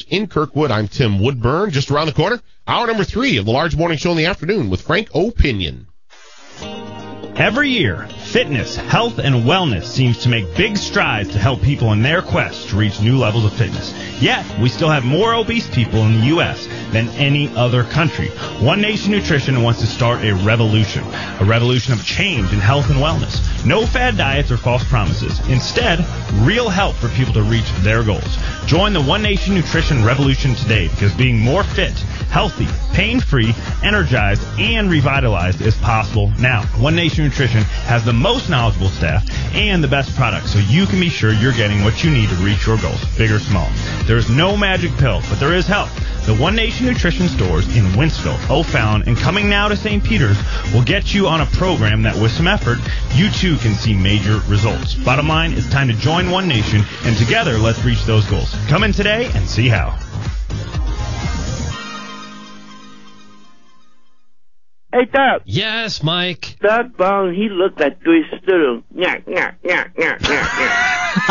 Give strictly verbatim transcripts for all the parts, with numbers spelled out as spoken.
in Kirkwood. I'm Tim Woodburn. Just around the corner, hour number three of the Large Morning Show in the afternoon with Frank O'Pinion. Every year, fitness, health, and wellness seems to make big strides to help people in their quest to reach new levels of fitness. Yet, we still have more obese people in the U S than any other country. One Nation Nutrition wants to start a revolution, a revolution of change in health and wellness. No fad diets or false promises. Instead, real help for people to reach their goals. Join the One Nation Nutrition revolution today, because being more fit, healthy, pain-free, energized, and revitalized is possible now. One Nation Nutrition has the most knowledgeable staff and the best products, so you can be sure you're getting what you need to reach your goals, big or small. There's no magic pill, but there is help. The One Nation Nutrition stores in Winsville, O'Fallon, and coming now to Saint Peter's will get you on a program that, with some effort, you too can see major results. Bottom line, it's time to join One Nation, and together, let's reach those goals. Come in today and see how. Hey, Doc. Yes, Mike. Doc Brown, he looked like twisted. Nyah, nyah, nyah, nyah, nyah.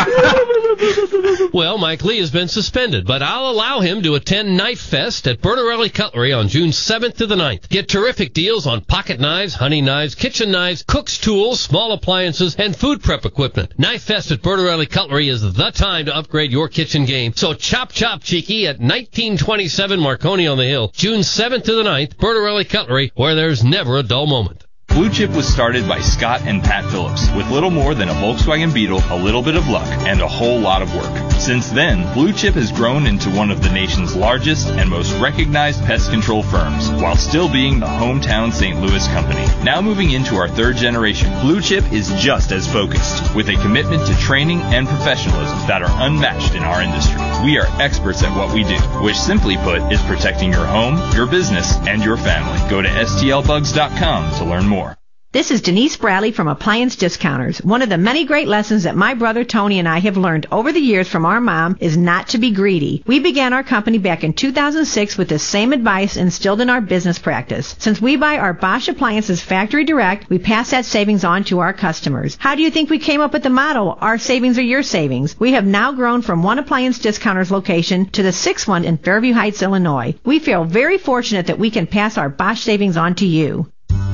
Well, Mike Lee has been suspended, but I'll allow him to attend Knife Fest at Bertarelli Cutlery on June seventh to the ninth. Get terrific deals on pocket knives, hunting knives, kitchen knives, cook's tools, small appliances, and food prep equipment. Knife Fest at Bertarelli Cutlery is the time to upgrade your kitchen game. So chop chop cheeky at nineteen twenty-seven Marconi on the Hill, June seventh to the ninth, Bertarelli Cutlery, where there's never a dull moment. Blue Chip was started by Scott and Pat Phillips with little more than a Volkswagen Beetle, a little bit of luck, and a whole lot of work. Since then, Blue Chip has grown into one of the nation's largest and most recognized pest control firms, while still being the hometown Saint Louis company. Now moving into our third generation, Blue Chip is just as focused, with a commitment to training and professionalism that are unmatched in our industry. We are experts at what we do, which simply put is protecting your home, your business, and your family. Go to S T L bugs dot com to learn more. This is Denise Bradley from Appliance Discounters. One of the many great lessons that my brother Tony and I have learned over the years from our mom is not to be greedy. We began our company back in two thousand six with the same advice instilled in our business practice. Since we buy our Bosch appliances factory direct, we pass that savings on to our customers. How do you think we came up with the motto, our savings are your savings? We have now grown from one Appliance Discounters location to the sixth one in Fairview Heights, Illinois. We feel very fortunate that we can pass our Bosch savings on to you.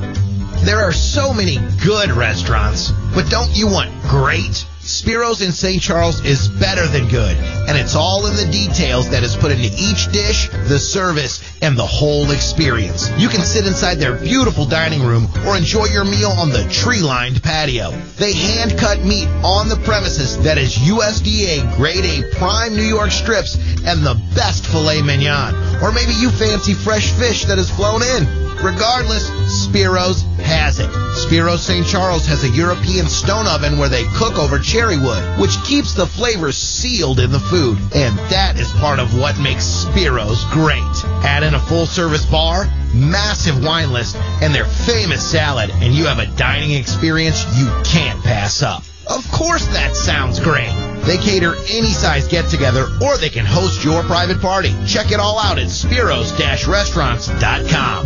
There are so many good restaurants, but don't you want great? Spiro's in Saint Charles is better than good, and it's all in the details that is put into each dish, the service, and the whole experience. You can sit inside their beautiful dining room or enjoy your meal on the tree-lined patio. They hand-cut meat on the premises that is U S D A Grade A prime New York strips and the best filet mignon. Or maybe you fancy fresh fish that is flown in. Regardless, Spiro's has it. Spiro's Saint Charles has a European stone oven where they cook over cherry wood, which keeps the flavors sealed in the food. And that is part of what makes Spiro's great. Add in a full-service bar, massive wine list, and their famous salad, and you have a dining experience you can't pass up. Of course that sounds great. They cater any size get-together, or they can host your private party. Check it all out at spiros dash restaurants dot com.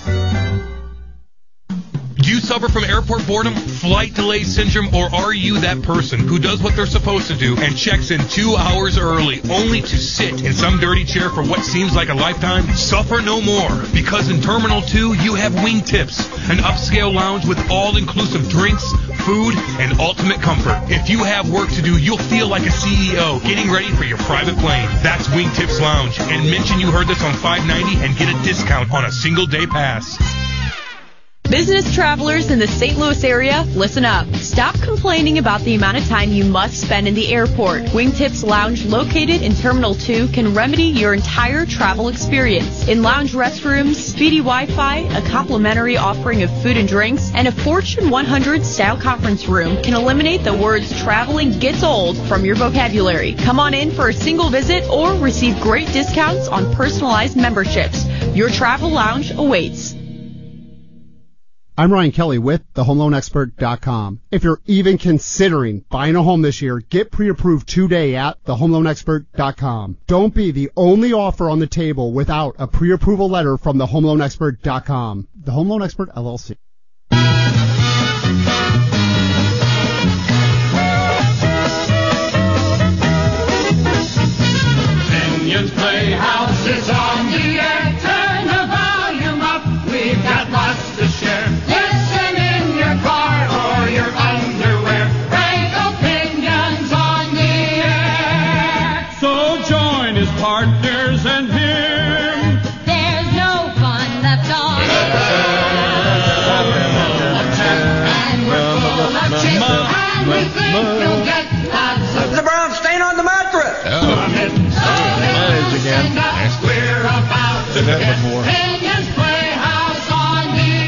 Do you suffer from airport boredom, flight delay syndrome, or are you that person who does what they're supposed to do and checks in two hours early only to sit in some dirty chair for what seems like a lifetime? Suffer no more, because in Terminal two you have Wingtips, an upscale lounge with all-inclusive drinks, food, and ultimate comfort. If you have work to do, you'll feel like a C E O getting ready for your private plane. That's Wingtips Lounge, and mention you heard this on five ninety and get a discount on a single-day pass. Business travelers in the Saint Louis area, listen up. Stop complaining about the amount of time you must spend in the airport. Wingtips Lounge, located in Terminal two, can remedy your entire travel experience. In lounge restrooms, speedy Wi-Fi, a complimentary offering of food and drinks, and a Fortune one hundred style conference room can eliminate the words traveling gets old from your vocabulary. Come on in for a single visit or receive great discounts on personalized memberships. Your travel lounge awaits. I'm Ryan Kelly with the home loan expert dot com. If you're even considering buying a home this year, get pre-approved today at the home loan expert dot com. Don't be the only offer on the table without a pre-approval letter from the home loan expert dot com. The Home Loan Expert, L L C. Pinion's Playhouse is on the air. Turn the volume up. We've got lots to share. Listen in your car or your underwear. Frank Opinions on the air. So join his partners and him. There's no fun left on and we're full of chips, and we think you'll get lots of the brown stain on the mattress. Oh. Again. We're about to get Pinion's Playhouse on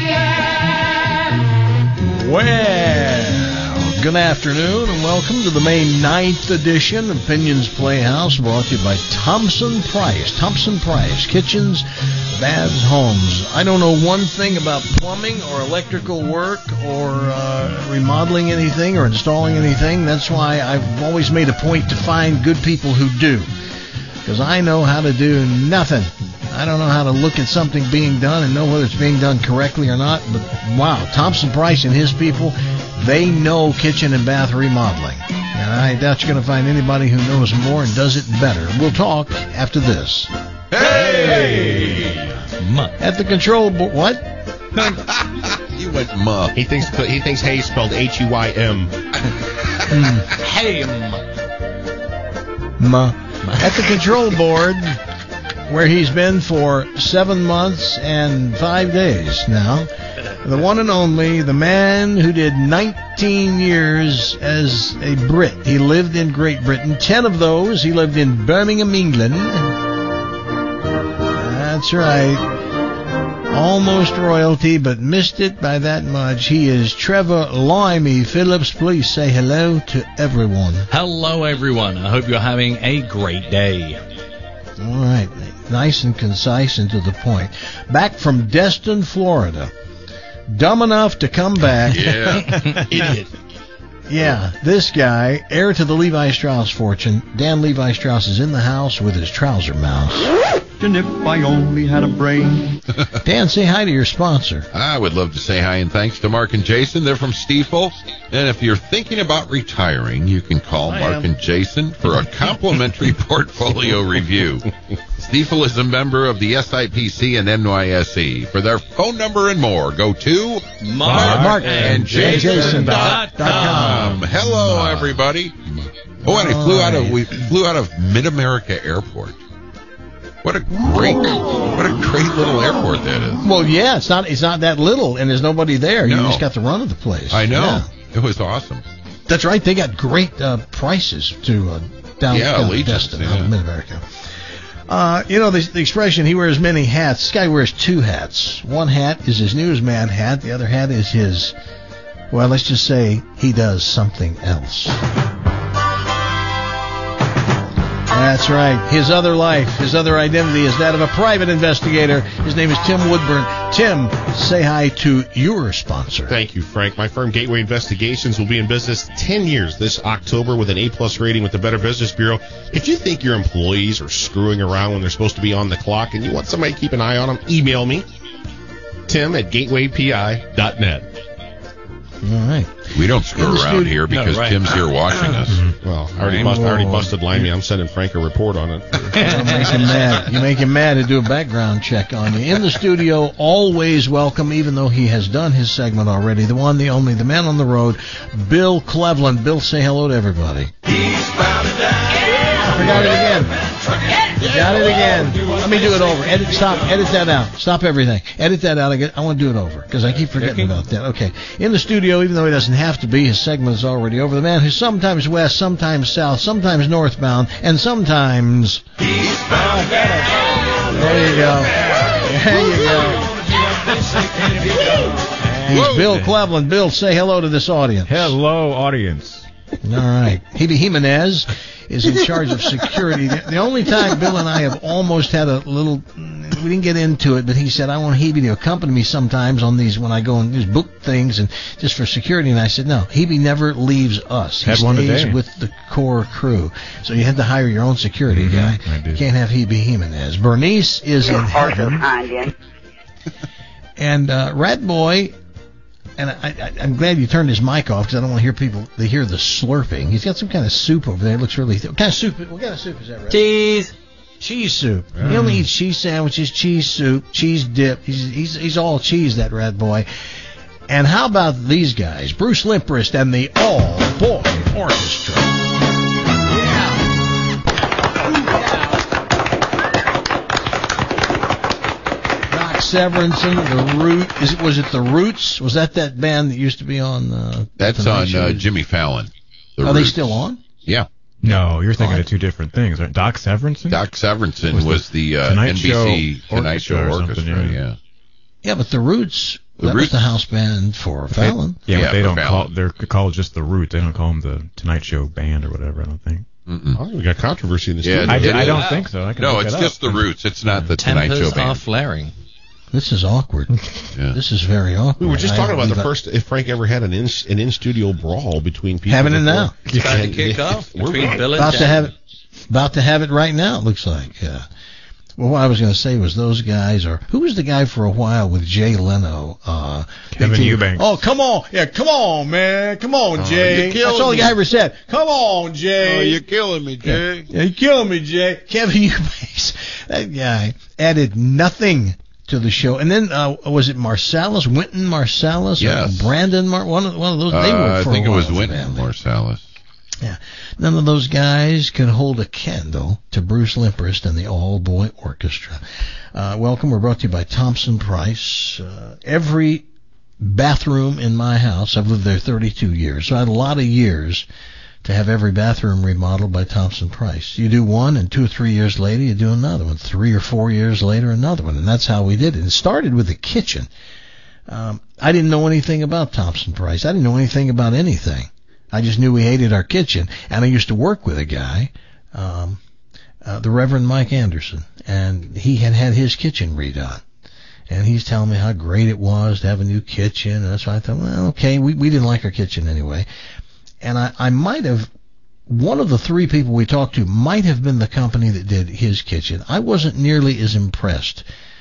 the air. Well, good afternoon and welcome to the May ninth edition of Pinion's Playhouse, brought to you by Thompson Price. Thompson Price, kitchens, baths, homes. I don't know one thing about plumbing or electrical work or uh, remodeling anything or installing anything. That's why I've always made a point to find good people who do. Because I know how to do nothing. I don't know how to look at something being done and know whether it's being done correctly or not. But wow, Thompson Price and his people, they know kitchen and bath remodeling. And I doubt you're going to find anybody who knows more and does it better. We'll talk after this. Hey! At the control board, what? You went muh. He thinks he thinks hay spelled H U Y M. Hey, muh. At the control board, where he's been for seven months and five days now, the one and only, the man who did nineteen years as a Brit. He lived in Great Britain. Ten of those, he lived in Birmingham, England. That's right. Almost royalty, but missed it by that much. He is Trevor Limey Phillips. Please say hello to everyone. Hello, everyone. I hope you're having a great day. All right. Nice and concise and to the point. Back from Destin, Florida. Dumb enough to come back. Yeah. Idiot. Yeah, this guy, heir to the Levi Strauss fortune. Dan Levi Strauss is in the house with his trouser mouse. And if I only had a brain. Dan, say hi to your sponsor. I would love to say hi and thanks to Mark and Jason. They're from Stiefel. And if you're thinking about retiring, you can call I Mark am. and Jason for a complimentary portfolio review. Stiefel is a member of the S I P C and N Y S E. For their phone number and more, go to Mark, Mark and Jason dot com. Hello, everybody. Oh, and I flew out of we flew out of Mid-America Airport. What a great, what a great little airport that is. Well, yeah, it's not, it's not that little, and there's nobody there. No. You just got the run of the place. I know. Yeah. It was awesome. That's right. They got great uh, prices to uh, down, yeah, down Allegiance, Destin, yeah. out of Mid-America. Uh, you know, the, the expression, he wears many hats. This guy wears two hats. One hat is his newsman hat. The other hat is his, well, let's just say he does something else. That's right. His other life, his other identity is that of a private investigator. His name is Tim Woodburn. Tim, say hi to your sponsor. Thank you, Frank. My firm, Gateway Investigations, will be in business ten years this October with an A-plus rating with the Better Business Bureau. If you think your employees are screwing around when they're supposed to be on the clock and you want somebody to keep an eye on them, email me, Tim at gateway P I dot net. All right. We don't screw around here because no, right. Tim's here watching us. Well, I already, bust, I already busted Limey. I'm sending Frank a report on it. You make him mad. You make him mad to do a background check on you. In the studio, always welcome, even though he has done his segment already. The one, the only, the man on the road, Bill Cleveland. Bill, say hello to everybody. He's bound to die. I forgot it again. You got it again. Let me do it over. Edit. Stop. Edit that out. Stop everything. Edit that out. I, get, I want to do it over because I keep forgetting about that. Okay. In the studio, even though he doesn't have to be, his segment is already over. The man who's sometimes west, sometimes south, sometimes northbound, and sometimes he's bound down. There you go. There you go. He's Bill Cleveland. Bill, say hello to this audience. Hello, audience. All right. Hebe Jimenez is in charge of security. The only time Bill and I have almost had a little, we didn't get into it, but he said, I want Hebe to accompany me sometimes on these, when I go and just book things and just for security. And I said, no, Hebe never leaves us. He had one stays today. with the core crew. So you had to hire your own security mm-hmm, guy. I did. You can't have Hebe Jimenez. Bernice is in heaven. And uh, Rat Boy, and I, I, I'm glad you turned his mic off because I don't want to hear people, they hear the slurping. He's got some kind of soup over there. It looks really, th- what kind of soup, what kind of soup is that, Rat? Cheese. Cheese soup. Yeah. He only eats cheese sandwiches, cheese soup, cheese dip. He's he's he's all cheese, that rat boy. And how about these guys? Bruce Limprist and the All Boy Orchestra. Doc Severinsen, The Root. Is it was it The Roots? Was that that band that used to be on? Uh, That's on uh, Jimmy Fallon. The Are they Roots. still on? Yeah. No, you're thinking of two different things. Right? Doc Severinsen? Doc Severinsen was, Was the, the uh, Tonight N B C Show Tonight Show Orchestra or Orchestra. something, yeah. yeah. Yeah, but The Roots. The that Roots- was the house band for They- Fallon. yeah, Yeah, but they for don't Fallon. call they're called just the Root. They don't call them the Tonight Show Band or whatever. I don't think. Mm-mm. Oh, we got controversy in the Yeah, studio. I, it I is. don't think so. I can No, look it's it just up. The Roots. It's not the Tonight Show Tempers band. are flaring. This is awkward. Yeah. This is very awkward. We were just I- talking about the we've- first, if Frank ever had an in, an in-studio brawl between people. Having it before. now. It's about to And- kick off we're between right. Bill and about to Jan. have it. About to have it right now. It looks like. Uh, well, what I was going to say was those guys are. Who was the guy for a while with Jay Leno? Uh, Kevin Big T- Eubanks. Oh, come on, yeah, come on, man, come on, Oh, Jay. you're killing That's all the me. guy ever said. Come on, Jay. Oh, you're killing me, Jay. Yeah, you're killing me, Jay. Kevin Eubanks. That guy added nothing to the show. And then uh, was it Marsalis, Wynton Marsalis, Yes. or Brandon Mar? One of one of those. They Uh, worked I for think a it while was for Wynton them. Marsalis. Yeah, none of those guys can hold a candle to Bruce Limprist and the All Boy Orchestra. Uh, welcome. We're brought to you by Thompson Price. Uh, every bathroom in my house, I've lived there thirty-two years, so I had a lot of years to have every bathroom remodeled by Thompson Price. You do one, and two or three years later, you do another one. Three or four years later, another one, and that's how we did it. It started with the kitchen. Um, I didn't know anything about Thompson Price. I didn't know anything about anything. I just knew we hated our kitchen, and I used to work with a guy, um, uh, the Reverend Mike Anderson, and he had had his kitchen redone. And he's telling me how great it was to have a new kitchen, and that's why I thought, well, okay, we, we didn't like our kitchen anyway. And I, I might have, one of the three people we talked to might have been the company that did his kitchen. I wasn't nearly as impressed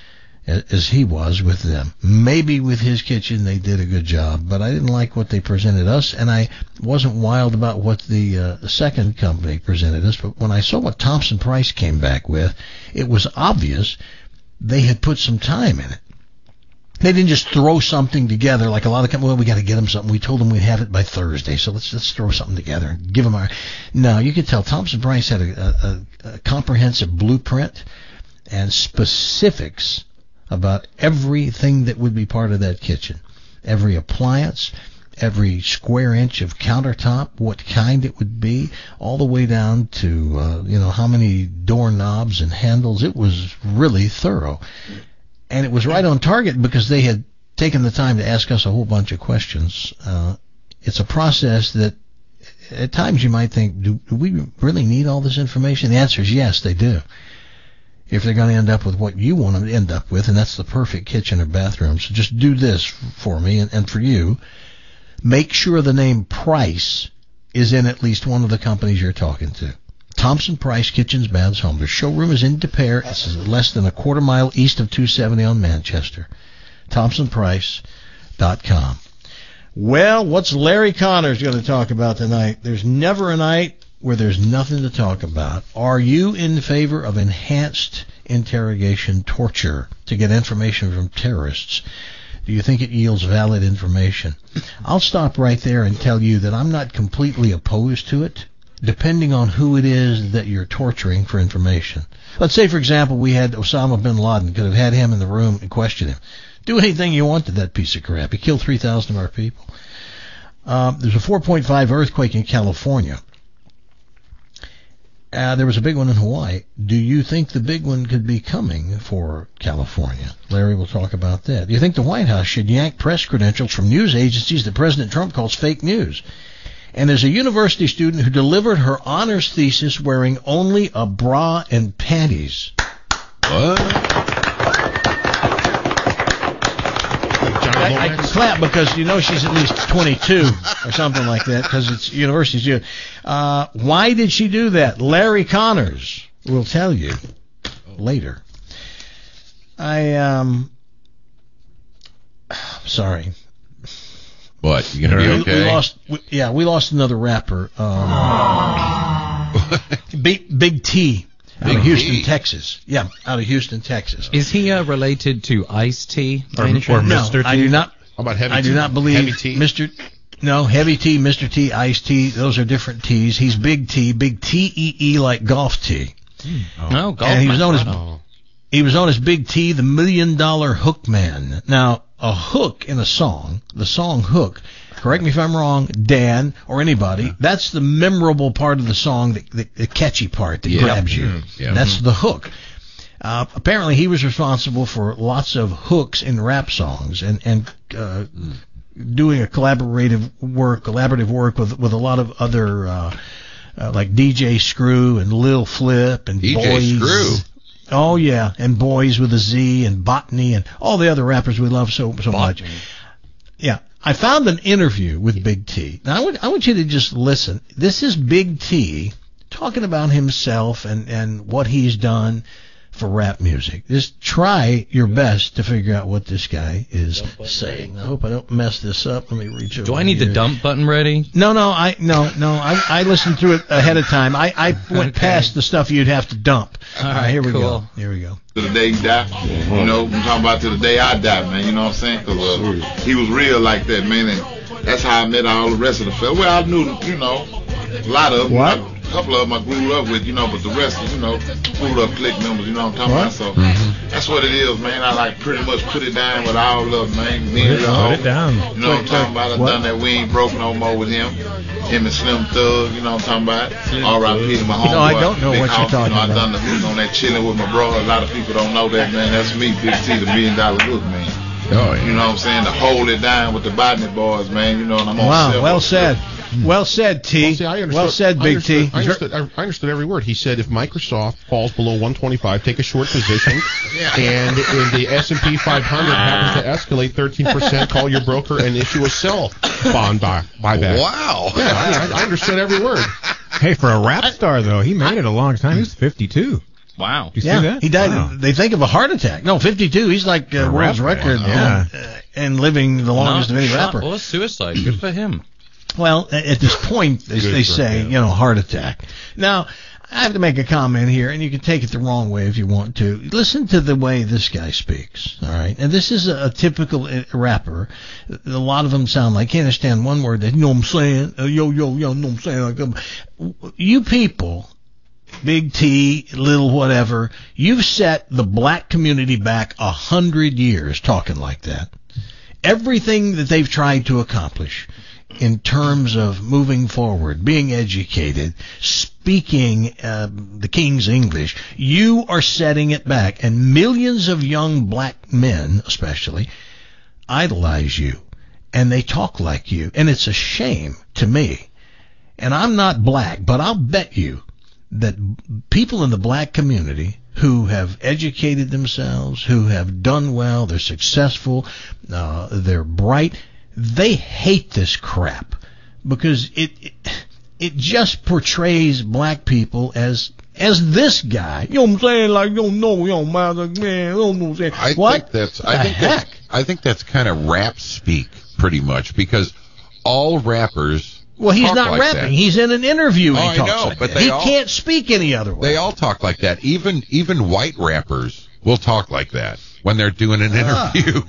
as, as he was with them. Maybe with his kitchen they did a good job, but I didn't like what they presented us, and I wasn't wild about what the uh, second company presented us. But when I saw what Thompson Price came back with, it was obvious they had put some time in it. They didn't just throw something together like a lot of companies. Well, we got to get them something. We told them we'd have it by Thursday, so let's let's throw something together and give them our. No, you could tell Thompson Price had a, a, a comprehensive blueprint and specifics about everything that would be part of that kitchen, every appliance, every square inch of countertop, what kind it would be, all the way down to uh, you know how many doorknobs and handles. It was really thorough. And it was right on target because they had taken the time to ask us a whole bunch of questions. Uh, it's a process that at times you might think, do, do we really need all this information? The answer is yes, they do. If they're going to end up with what you want them to end up with, and that's the perfect kitchen or bathroom. So just do this for me and, and for you. Make sure the name Price is in at least one of the companies you're talking to. Thompson Price Kitchens, Baths, Homes. Their showroom is in De Pere. It's less than a quarter mile east of two seventy on Manchester. Thompson Price dot com. Well, what's Larry Connors going to talk about tonight? There's never a night where there's nothing to talk about. Are you in favor of enhanced interrogation torture to get information from terrorists? Do you think it yields valid information? I'll stop right there and tell you that I'm not completely opposed to it, depending on who it is that you're torturing for information. Let's say, for example, we had Osama bin Laden, could have had him in the room and questioned him. Do anything you want to that piece of crap. He killed three thousand of our people. Um, there's a four point five earthquake in California. Uh, there was a big one in Hawaii. Do you think the big one could be coming for California? Larry will talk about that. Do you think the White House should yank press credentials from news agencies that President Trump calls fake news? And there's a university student who delivered her honors thesis wearing only a bra and panties. What? I, I can clap because you know she's at least twenty-two or something like that because it's university student. Uh, why did she do that? Larry Connors will tell you later. I um, sorry. What? You gonna be okay? We, we lost. We, yeah, we lost another rapper. Um, Big Big T. Out Big of Houston, T. Texas. Yeah, out of Houston, Texas. Is he uh, related to Ice-T? Or, or No, Mister T? I do not. How about Heavy I T? do not believe Heavy T? Mister No, Heavy T, Mister T, Ice T. Those are different T's. He's Big T, Big T E E like golf T. Oh, oh golf. And he was known as Oh. he was known as Big T, the Million Dollar Hook Man. Now, a hook in a song, the song hook. Correct me if I'm wrong, Dan or anybody. Yeah. That's the memorable part of the song, the, the, the catchy part that Yeah. grabs you. Mm, yeah. That's the hook. Uh, apparently, he was responsible for lots of hooks in rap songs and and uh, mm. doing a collaborative work, collaborative work with with a lot of other uh, uh, like D J Screw and Lil Flip and D J Boys. Screw. Oh yeah, and Boys with a Z and Botany and all the other rappers we love so so Botany. much. Yeah, I found an interview with Big T. Now I want I want you to just listen. This is Big T talking about himself and and what he's done for rap music. Just try your best to figure out what this guy is saying. I hope I don't mess this up. Let me reach over. Do I need here. the dump button ready? No, no, I no, no. I I listened through it ahead of time. I I went Okay. past the stuff you'd have to dump. All All right, right, here we cool. go. Here we go. To the day he died, you know, I'm talking about to the day I die, man. You know what I'm saying? Because uh, he was real like that, man. And that's how I met all the rest of the fellas. Well, I knew, you know, a lot of them. What? A couple of them I grew up with, you know, but the rest, you know, grew up clique members, you know what I'm talking What? about? So Mm-hmm. that's what it is, man. I like pretty much put it down with all of them, man. Me and Put Lil' it down. You know what I'm talking about? I What? done that. We ain't broke no more with him. Him and Slim Thug, you know what I'm talking about? R I P to my homeboy. No, I don't know Big what you're House. talking you know, about. I done the hook on that chilling with my brother. A lot of people don't know that, man. That's me, Big T, the million dollar hook, man. Oh, yeah. You know what I'm saying? To hold it down with the Botany boys, man. You know, and I'm on Wow, several- well said. Well said, T. Well, see, I understood- Well said, I Big understood- T. I understood, I understood every word. He said if Microsoft falls below one twenty-five, take a short position, and if the S and P five hundred happens to escalate thirteen percent, call your broker and issue a sell bond buy, buyback. Wow. Yeah, I, mean, I, I understood every word. Hey, for a rap star, though, he made it a long time. He was fifty-two. Wow. Did you Yeah, see that? he died. Wow. They think of a heart attack. No, fifty-two. He's like uh, A world's rap- record yeah. uh, and living the longest Not of any shot rapper. or suicide. Good for him. Well, a- at this point, they, Good they for say, him. you know, heart attack. Now, I have to make a comment here, and you can take it the wrong way if you want to. Listen to the way this guy speaks, all right? And this is a, a typical uh, rapper. A lot of them sound like, can't understand one word. They, you know what I'm saying? Uh, yo, yo, yo, know what I'm saying? Like, um, you people, Big T, little whatever, you've set the black community back a hundred years talking like that. Everything that they've tried to accomplish in terms of moving forward, being educated, speaking uh, the King's English, you are setting it back. And millions of young black men, especially, idolize you. And they talk like you. And it's a shame to me. And I'm not black, but I'll bet you that people in the black community who have educated themselves, who have done well, they're successful, uh, they're bright, they hate this crap because it, it it just portrays black people as as this guy. You know what I'm saying? Like, you don't know, you don't mind, like, man, you don't know what I'm saying. I what? think that's the I think heck? that's I think that's kind of rap speak pretty much because all rappers Well, he's talk not like rapping. that. He's in an interview. Oh, and I he talks know, like but that. they he all- can't speak any other way. They all talk like that. Even even white rappers will talk like that when they're doing an Ah. interview.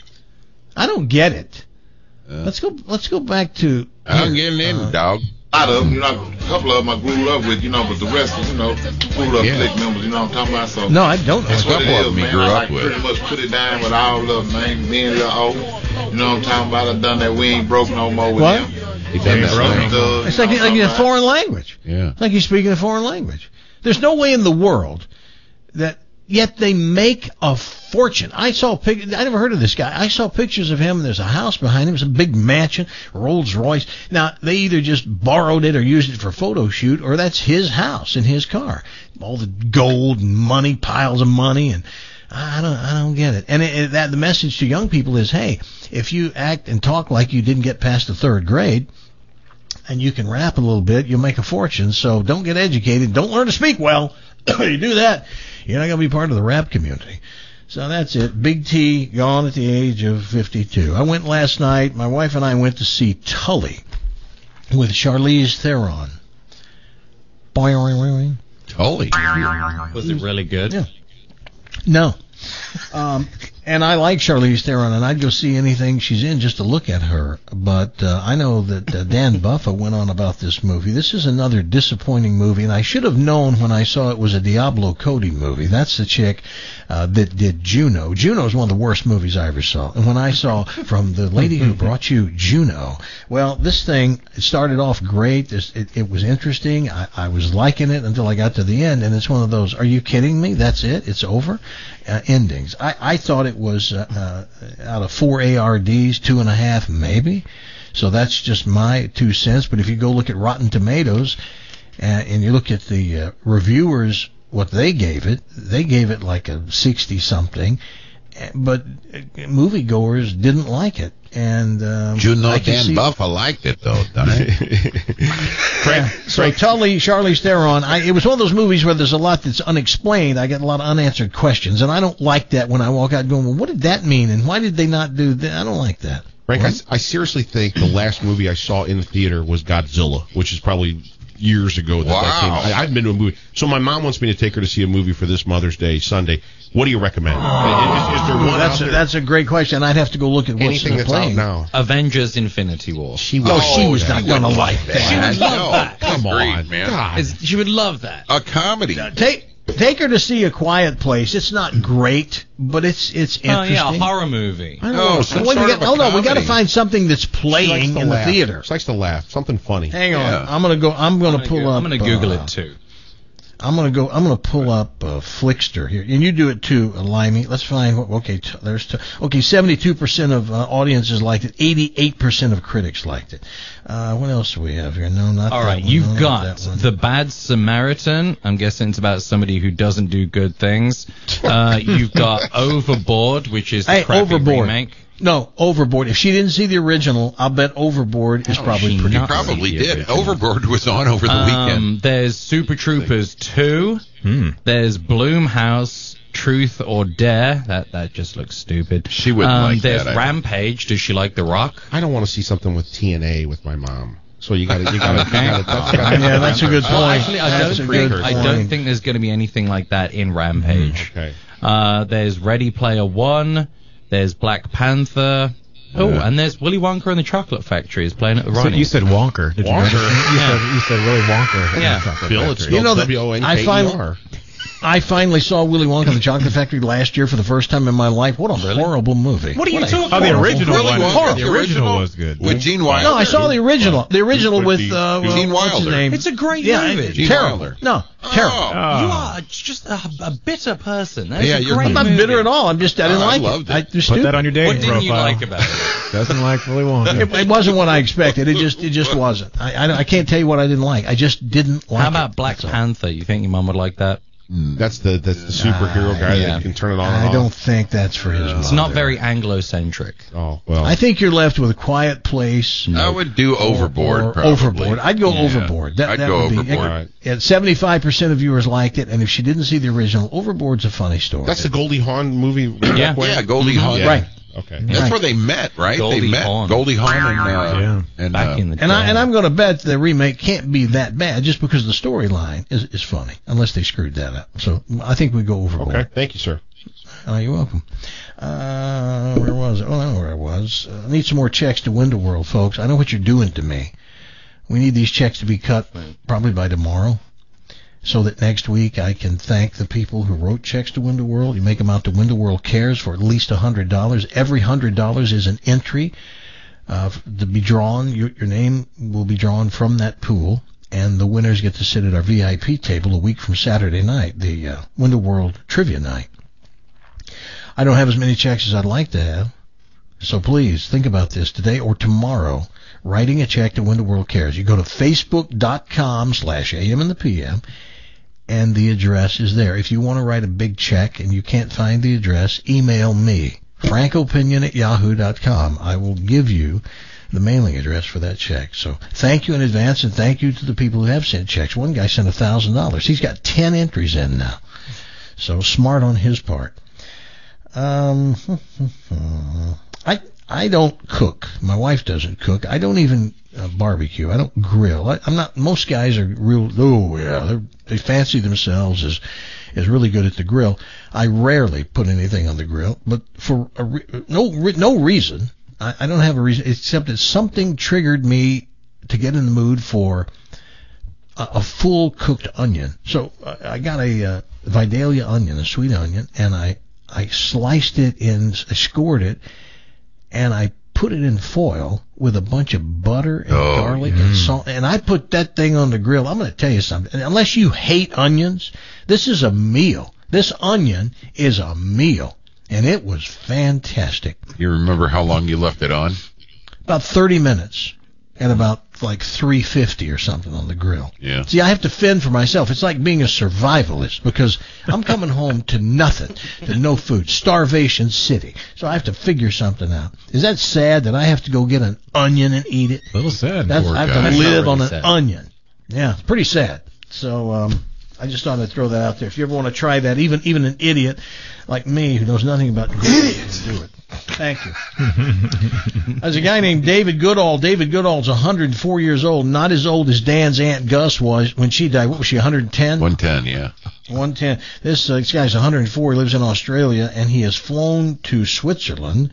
I don't get it. Uh, Let's go. Let's go back to. I'm getting in, Uh, dog. A lot of them, you know, a couple of them I grew up with, you know, but the rest, you know, grew up Yeah. clique members, you know what I'm talking about? So No, I don't know. that's A what it couple of is, them he man. grew I up like with. pretty much put it down with all of them, man. Me and Lil O, you know what I'm talking about? I done that. We ain't broke no more with What? him. He done that Slim thing. Thug, It's you like know what like I'm a talking foreign language. Yeah. It's like he's speaking a foreign language. There's no way in the world that. Yet they make a fortune. I saw pic. I never heard of this guy. I saw pictures of him. There's a house behind him. It's a big mansion, Rolls Royce. Now they either just borrowed it or used it for photo shoot, or that's his house and his car. All the gold and money, piles of money, and I don't, I don't get it. And it, it, that the message to young people is, hey, if you act and talk like you didn't get past the third grade, and you can rap a little bit, you'll make a fortune. So don't get educated. Don't learn to speak well. You do that, you're not going to be part of the rap community. So that's it. Big T gone at the age of fifty-two. I went last night. My wife and I went to see Tully with Charlize Theron. Boing, boing, boing. Tully. Was it really good? Yeah. No. Um, and I like Charlize Theron, and I'd go see anything she's in just to look at her. But uh, I know that uh, Dan Buffa went on about this movie. This is another disappointing movie, and I should have known when I saw it was a Diablo Cody movie. That's the chick uh, that did Juno. Juno is one of the worst movies I ever saw. And when I saw from the lady who brought you Juno, well, this thing it started off great. This, it, it was interesting. I, I was liking it until I got to the end, and it's one of those, are you kidding me? That's it? It's over? Uh, endings. I, I thought it was uh, uh, out of four A R Ds, two and a half maybe. So that's just my two cents. But if you go look at Rotten Tomatoes uh, and you look at the uh, reviewers, what they gave it, they gave it like a sixty something. But uh, moviegoers didn't like it. And um, you know, I can Dan see Buffa liked it though, didn't he? Yeah. So Tully, Charlize Theron, I, it was one of those movies where there's a lot that's unexplained. I get a lot of unanswered questions, and I don't like that when I walk out going, well, what did that mean, and why did they not do that? I don't like that. Frank, I, I seriously think the last movie I saw in the theater was Godzilla, which is probably years ago that Wow. that came out. I, I've been to a movie. So my mom wants me to take her to see a movie for this Mother's Day Sunday. What do you recommend? Oh, is, is there one that's out a, there? that's a great question. I'd have to go look at what's Anything that's playing. out now? Avengers Infinity War. She No, was, she was not going to wouldn't like like that. She would love No, that. Come agreed, on, man. God. It's- she would love that. A comedy. Take take her to see A Quiet Place. It's not great, but it's it's Oh, interesting. yeah, a horror movie. I don't Oh, know. some Well, sort we of got, a hold on, we got to comedy. find something that's She likes playing to in laugh. the theater. She likes to laugh. Something funny. Hang on, Yeah. I'm gonna go. I'm gonna I'm pull gonna, up. I'm gonna Google uh, it too. I'm gonna go. I'm gonna pull up uh, Flickster here, and you do it too, uh, Limey. Let's find what. Okay, t- there's t- okay. seventy-two percent of uh, audiences liked it. eighty-eight percent of critics liked it. Uh, what else do we have here? No, not All that right, one. you've No, not got that one. The Bad Samaritan. I'm guessing it's about somebody who doesn't do good things. Uh, you've got Overboard, which is the Hey, crappy Overboard. remake. No, Overboard. If she didn't see the original, I'll bet Overboard is Oh, probably she pretty. not good. Probably the did. original. Overboard was on over the Um, weekend. there's Super Troopers two. Hmm. There's Bloomhouse, Truth or Dare. That that just looks stupid. She wouldn't um, like There's that, I think. Rampage. Does she like The Rock? I don't want to see something with T N A with my mom. So you got to, you got to, Okay. Yeah, that's a good point. Well, actually, I That's don't a think good I point. don't think there's going to be anything like that in Rampage. Okay. Uh, there's Ready Player One. There's Black Panther. Oh, Yeah. and there's Willy Wonka and the Chocolate Factory is playing at the So Ronnie. you said Wonker. Did Wonker. you notice? You said you said Willy Wonka. in the Yeah. Chocolate Bill, it's Factory. You know that W O N K E R. I finally, I finally saw Willy Wonka and the Chocolate Factory last year for the first time in my life. What a horrible movie! What are you a talking Oh, the horrible original movie. Willy one. Wonka, The the original original was good. with Gene Wilder. No, I saw the original. The original With with the- uh, Gene what's his Wilder. name? It's a great yeah, movie. Gene terrible. Wilder. No, terrible. Oh. You are just a, a bitter person. That's Yeah, a you're- great I'm not movie. bitter at all. I'm just I didn't Oh, I like loved it. it. I, just Put that on your dating What didn't profile. you like about it? Doesn't like Willy Wonka. It, it wasn't what I expected. It just it just wasn't. I, I I can't tell you what I didn't like. I just didn't like How it. about Black That's all. Panther? You think your mom would like that? That's the that's the superhero guy yeah. that can turn it on and I off. don't think that's for his mother. It's not very Anglo-centric. Oh well. I think you're left with a Quiet Place. I would do Overboard. Or probably. Overboard. I'd go Yeah. Overboard. That, I'd that go would be, Overboard. All right. And seventy-five percent of viewers liked it, and if she didn't see the original, Overboard's a funny story. That's the Goldie Hawn movie. Yeah. Yeah, Goldie Hawn. Yeah. Right. Okay. That's Right. where they met, right? Goldie they met Hawn. Goldie Hawn and uh, Yeah. and Back uh, in the and I day. and I'm going to bet the remake can't be that bad just because the storyline is, is funny, unless they screwed that up. So I think we go Overboard. Okay. Thank you, sir. Oh, you're welcome. Uh, where was it? Oh, I know where I was. Uh, I need some more checks to Window World, folks. I know what you're doing to me. We need these checks to be cut probably by tomorrow, so that next week I can thank the people who wrote checks to Window World. You make them out to Window World Cares for at least one hundred dollars. Every one hundred dollars is an entry uh, to be drawn. Your, your name will be drawn from that pool, and the winners get to sit at our V I P table a week from Saturday night, the uh, Window World Trivia Night. I don't have as many checks as I'd like to have, so please think about this today or tomorrow. Writing a check to Window World Cares. You go to facebook.com slash AM and the PM, and the address is there. If you want to write a big check and you can't find the address, email me, frankopinion at yahoo dot com. I will give you the mailing address for that check. So thank you in advance, and thank you to the people who have sent checks. One guy sent one thousand dollars. He's got ten entries in now. So smart on his part. Um, I I don't cook. My wife doesn't cook. I don't even uh, barbecue. I don't grill. I, I'm not. Most guys are real. Oh yeah, they're, they fancy themselves as as really good at the grill. I rarely put anything on the grill, but for a re- no re- no reason. I, I don't have a reason except that something triggered me to get in the mood for a, a full cooked onion. So uh, I got a uh, Vidalia onion, a sweet onion, and I I sliced it in, I scored it. And I put it in foil with a bunch of butter and oh, garlic mm. and salt. And I put that thing on the grill. I'm going to tell you something. Unless you hate onions, this is a meal. This onion is a meal. And it was fantastic. You remember how long you left it on? About thirty minutes. At about like three fifty or something on the grill. Yeah. See, I have to fend for myself. It's like being a survivalist because I'm coming home to nothing, to no food, starvation city. So I have to figure something out. Is that sad that I have to go get an onion and eat it? A little sad. That's, I have to That's live really on an sad. onion. Yeah, it's pretty sad. So um, I just thought I'd throw that out there. If you ever want to try that, even even an idiot like me who knows nothing about idiot can do it. Thank you. There's a guy named David Goodall. David Goodall's one hundred four years old, not as old as Dan's Aunt Gus was when she died. What was she, one hundred ten? one ten, yeah. one ten. This, uh, this guy's one hundred four. He lives in Australia, and he has flown to Switzerland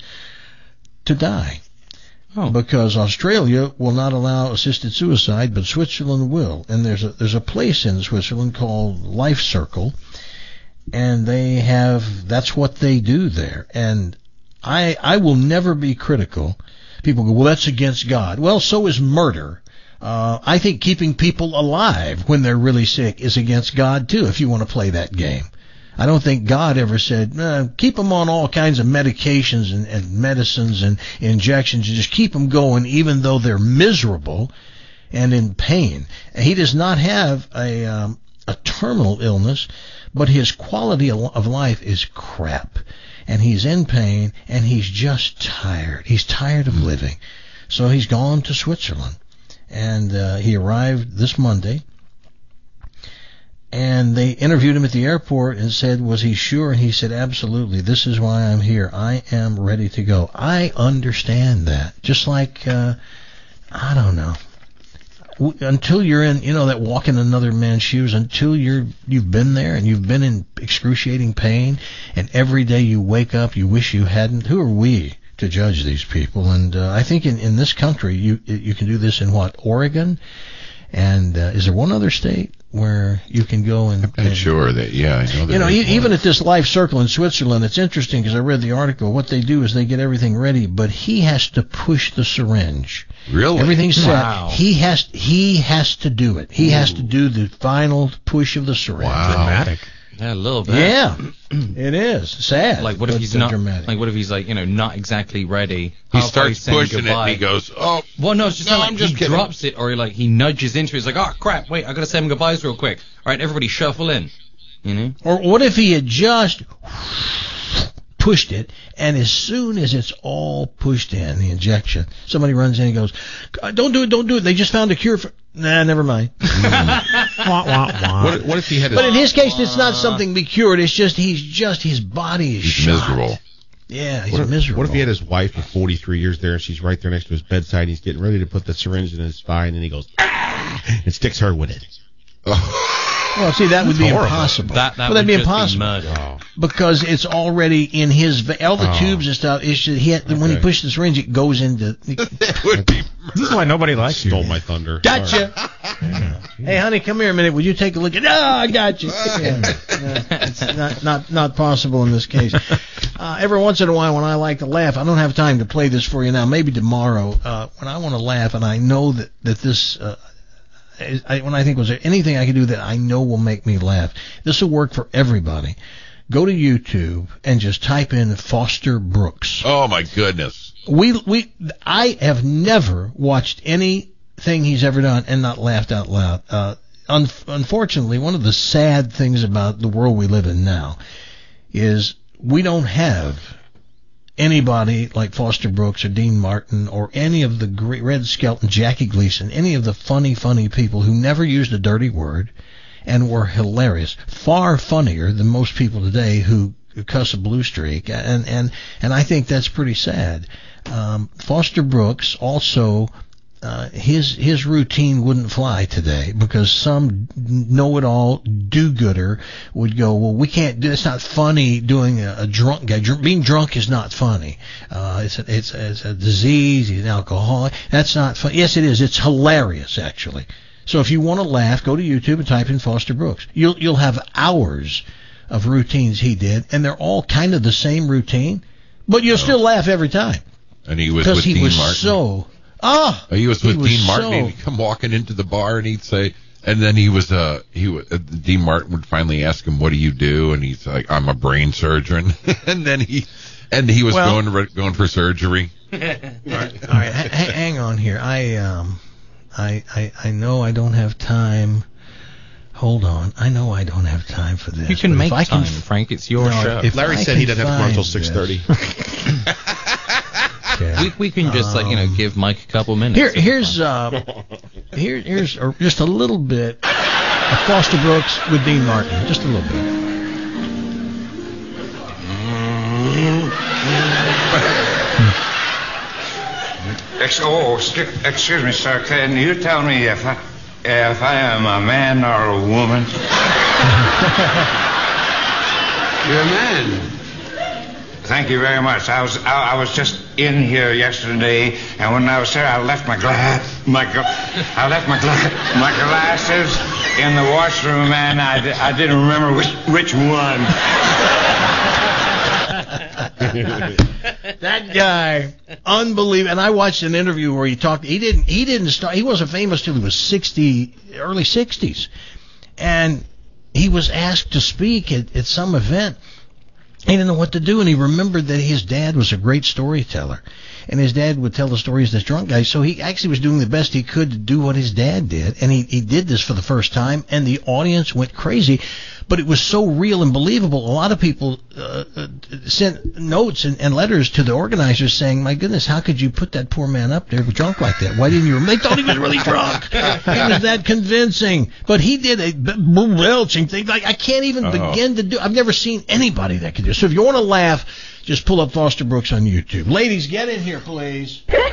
to die. Oh. Because Australia will not allow assisted suicide, but Switzerland will. And there's a there's a place in Switzerland called Life Circle, and they have that's what they do there. And I I will never be critical. People go, well, that's against God. Well, so is murder. Uh, I think keeping people alive when they're really sick is against God too. If you want to play that game. I don't think God ever said, eh, keep them on all kinds of medications and, and medicines and injections and just keep them going even though they're miserable and in pain. He does not have a, um, a terminal illness, but his quality of life is crap. And he's in pain and he's just tired. He's tired of living. So he's gone to Switzerland. And uh, he arrived this Monday. And they interviewed him at the airport and said, was he sure? And he said, absolutely. This is why I'm here. I am ready to go. I understand that. Just like, uh, I don't know. Until you're in, you know, that walk in another man's shoes, until you're, you've been there and you've been in excruciating pain, and every day you wake up, you wish you hadn't. Who are we to judge these people? And uh, I think in, in this country, you you can do this in what, Oregon? And uh, is there one other state where you can go and... I'm not sure that, yeah, I know that. You know, e- even at this Life Circle in Switzerland, it's interesting because I read the article. What they do is they get everything ready, but he has to push the syringe. Really? Everything's set. Wow. He has he has to do it. He Ooh. has to do the final push of the syringe. Wow. Dramatic. Yeah, a little bit. Yeah, it is sad. Like, what if but he's not? dramatic. Like, what if he's like, you know, not exactly ready? He halfway starts saying pushing it goodbye. and he goes, oh. Well, no, it's just No, not like I'm just he kidding. drops it or he, like he nudges into it. He's like, oh crap, wait, I gotta say my goodbyes real quick. All right, everybody shuffle in. You know? Or what if he had just pushed it, and as soon as it's all pushed in, the injection, somebody runs in and goes, don't do it, don't do it. They just found a cure for... Nah, never mind. wah, wah, wah. What, what if he had his... But in his case, it's not something to be cured. It's just, he's just, his body is He's shot. miserable. Yeah, he's What if, miserable. what if he had his wife for forty-three years there, and she's right there next to his bedside, and he's getting ready to put the syringe in his spine, and he goes, ah, and sticks her with it. Well, see, that would be horrible. impossible. That, that well, that'd would be just impossible. Be murder. Oh. Because it's already in his, ve- all the Oh. tubes and stuff, it's just, he had, when he Okay. pushes the syringe, it goes into... That would be This is why nobody likes you. Stole my thunder. Gotcha. Hey, honey, come here a minute. Would you take a look at? Oh, I got you. Yeah. No, it's not not not possible in this case. Uh, every once in a while, when I like to laugh, I don't have time to play this for you now. Maybe tomorrow, uh, when I want to laugh, and I know that that this. Uh, is, I, when I think, was there anything I can do that I know will make me laugh? This will work for everybody. Go to YouTube and just type in Foster Brooks. Oh my goodness. We we I have never watched anything he's ever done and not laughed out loud. Uh, un- unfortunately, one of the sad things about the world we live in now is we don't have anybody like Foster Brooks or Dean Martin or any of the great Red Skelton, Jackie Gleason, any of the funny, funny people who never used a dirty word and were hilarious, far funnier than most people today who cuss a blue streak, and and and I think that's pretty sad. Um, Foster Brooks also. Uh, his his routine wouldn't fly today because some know-it-all do-gooder would go, well, we can't do. It's not funny doing a, a drunk guy. Dr- being drunk is not funny. Uh, it's a, it's a, it's a disease. He's an alcoholic. That's not fun. Yes, it is. It's hilarious, actually. So if you want to laugh, go to YouTube and type in Foster Brooks. You'll you'll have hours of routines he did, and they're all kind of the same routine, but you'll oh. still laugh every time. And he was with he Dean was Martin. So. Ah, he was with he was Dean Martin. So... And he'd come walking into the bar, and he'd say, and then he was, uh, he was, uh, Dean Martin would finally ask him, "What do you do?" And he's like, "I'm a brain surgeon." And then he, and he was well, going to, going for surgery. All right, all right, h- hang on here. I, um, I, I, I know I don't have time. Hold on, I know I don't have time for this. You can make I time, can, Frank. It's your no, show. If Larry I said he doesn't have to come until six thirty. Okay. We we can just um, like you know give Mike a couple minutes. Here here's uh here here's uh, just a little bit of Foster Brooks with Dean Martin, just a little bit. Ex- oh, st- excuse me, sir. Can you tell me if I if I am a man or a woman? You're a man. Thank you very much. I was I, I was just in here yesterday, and when I was there, I left my glass my gla- I left my gla- my glasses in the washroom, and I, di- I didn't remember which which one. That guy, unbelievable. And I watched an interview where he talked. He didn't. He didn't start. He wasn't famous till he was sixty, early sixties, and he was asked to speak at, at some event. He didn't know what to do, and he remembered that his dad was a great storyteller, and his dad would tell the stories of this drunk guy. So he actually was doing the best he could to do what his dad did, and he he did this for the first time, and the audience went crazy. But it was so real and believable. A lot of people uh, sent notes and, and letters to the organizers saying, "My goodness, how could you put that poor man up there drunk like that? Why didn't you?" They thought he was really drunk. He was that convincing. But he did a belching thing. Like I can't even Uh-oh. begin to do. I've never seen anybody that could do. So if you want to laugh, just pull up Foster Brooks on YouTube. Ladies, get in here, please. Ooh,